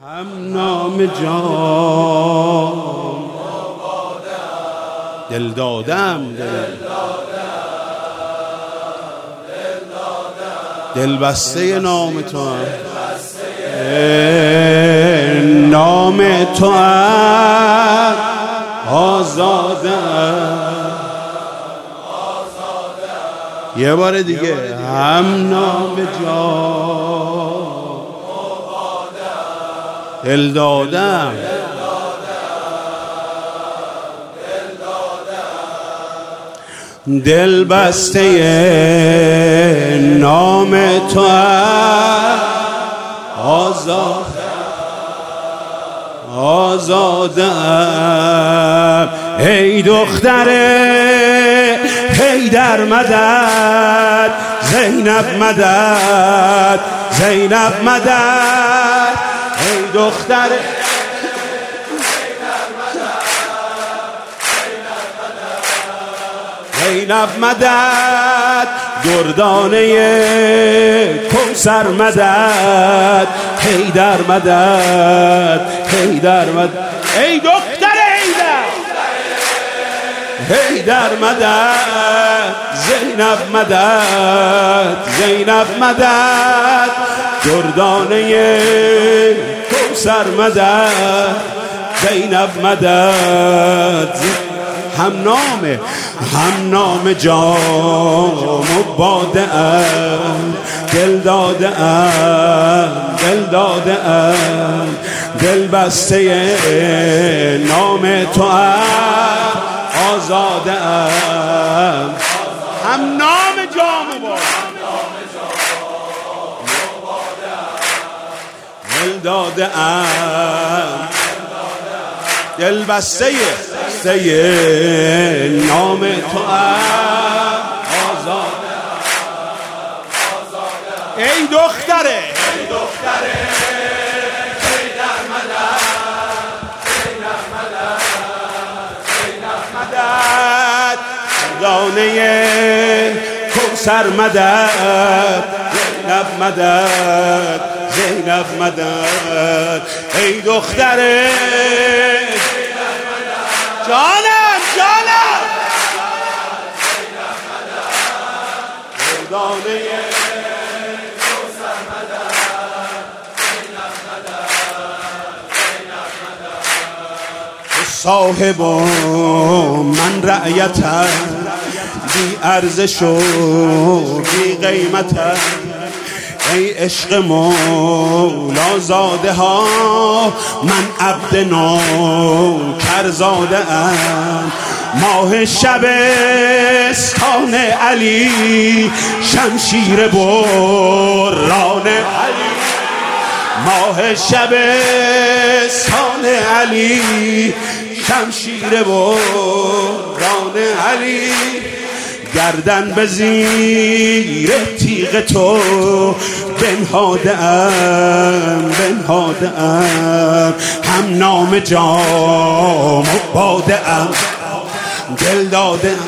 هم نام جان دل دادم دل بسته نام تو هم نام تو هم آزادم یه بار دیگه هم نام جان دل دادم دل بسته نام تو آزادم ای دختره حیدر مدد زینب مدد زینب مدد ای دختره زینب مدد دردانه کوثر مدد حیدر مدد حیدر مدد ای دختر حیدر مدد زینب مدد زینب مدد دردانه کوثر مدد زینب مدد هم نام جام و باده ام دل داده ام دل داده ام دل بسته نام تو ام آزاده ام هم نام جام و باده دل داده ام دل بسته نام تو آزاده ای دختره حیدر مدد زینب مدد دانه کوثر مدد زینب مدد زینب مدد ای دختره جانم دردانه کوثر مدد زینب مدد صاحب من رعیتم بی ارزش و بی قیمتم ای عشق مولا زاده ها من عبد نوکر زاده ام ماه شبستان علی شمشیر بران علی ماه شبستان علی شمشیر بران علی گردن به زیر تیغ تو بنهاده ام هم نام جام و باده ام دل داده ام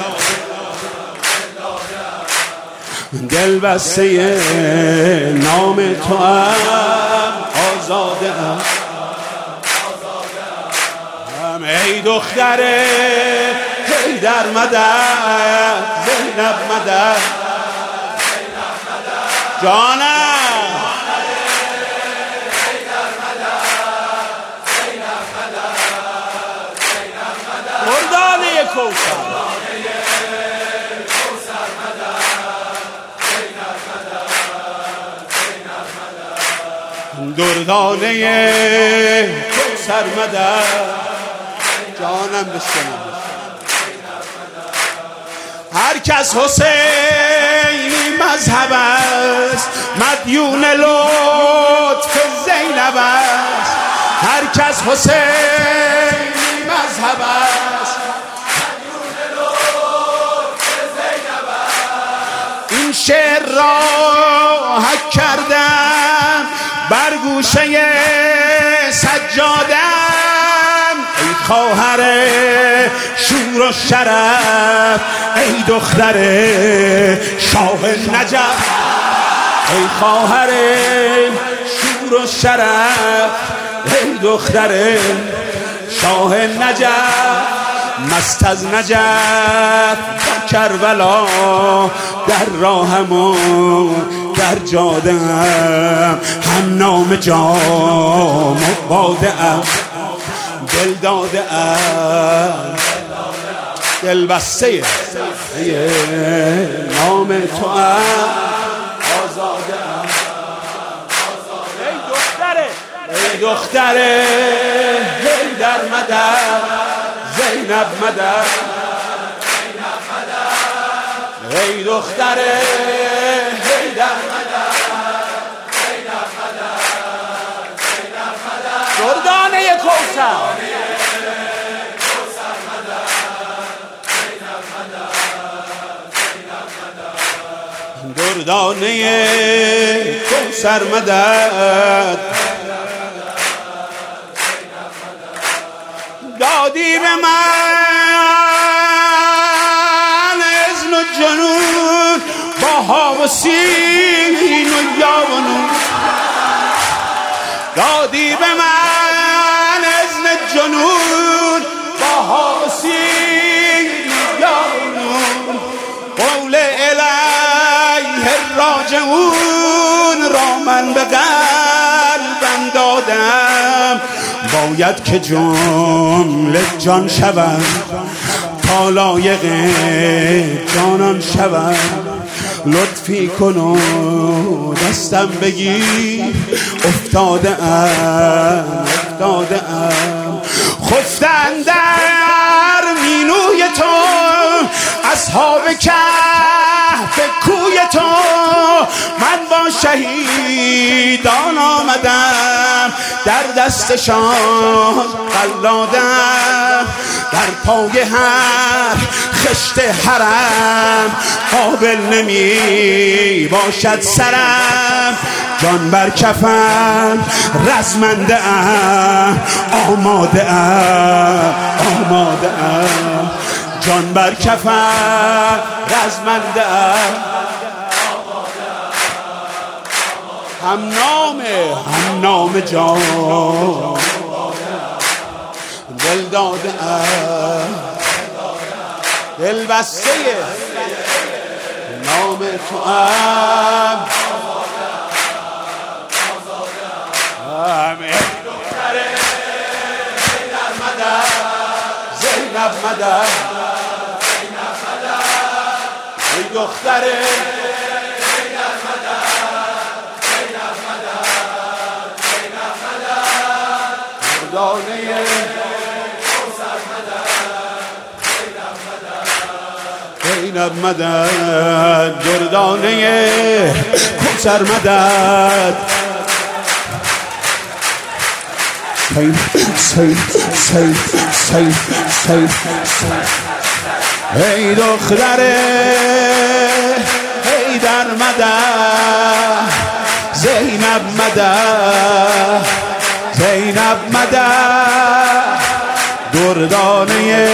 دل بسته نام تو ام آزاده ام ای دختره حیدر مدد زینب مدد جانم دردانه کوثر دردانه کوثر مدد جانم بشنم هر کس حسینی مذهب است مدیون لطف زینب است هر کس حسینی مذهب است مدیون لطف زینب است این شعر را حک کردم بر گوشه سجادم ای خواهر شور و شرف ای دختر شاه نجف ای خواهر شور و شرف دختر شاه نجف، مست از نجف تا کربلا، در راهم در جاده هم نام جام و باده ام، دل داده ام دل بسته نام تو ام، آزاده ام. ای دختره هی در مدد، زینب مدد، ای دختره هی در مدد، دردانه کوثر، دردانه کوثر مدد، دادی به من اذن و جنون، با ها و سین و یا و نون، دادی به من اذن جنون، با ها و سین و یا و نون، قول الیه راجعون را من به قلبم دادم، باید که جمله جان شوم تا لایق جانان شوم، لطفی کن و دستم بگیر، افتاده ام خفتن در مینوی تو، اصحاب کهف کوی تو، من با شهیدان آمدم، در دستشان قلادم، در پای هر خشت حرم قابل نمی باشد سرم، جان بر کفن رزمنده ام، آماده ام، جان بر کفن رزمنده ام، هم نام جان دل داده ام، دل بسته نام تو ام، دختره در مدد، زینب مدد، ای دختره در مدد، دردانه زینب مدد، دردانه کوثر مدد، ای دختره ای در مدد، زینب مدد، دردانه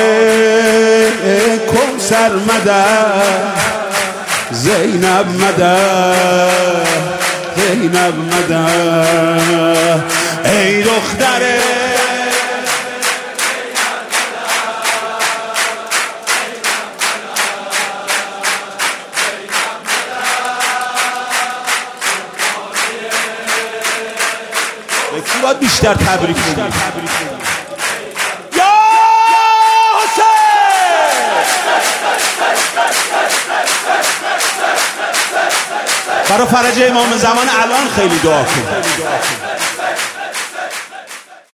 کوثر مدد، زینب مدد، ای دختره کی باید بیشتر تبریک بگیم؟ یا حسین! برای فرج امام زمان الان خیلی دعا کن.